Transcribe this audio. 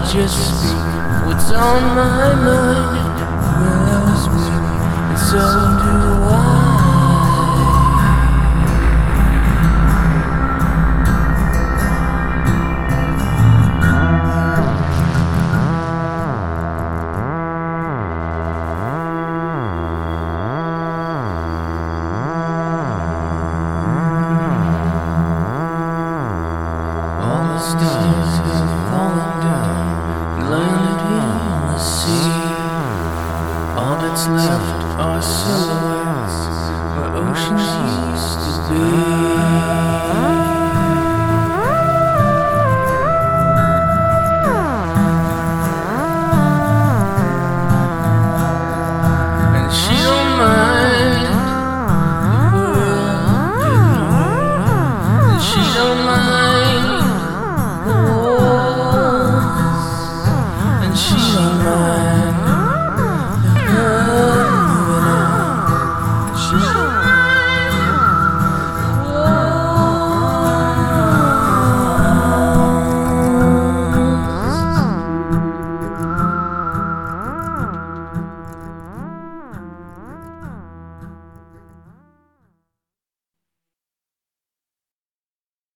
just speak what's on my mind. Well, I was weak, and so do I. All the stars have fallen down, landed in the sea. All that's left are silhouettes where oceans used to be.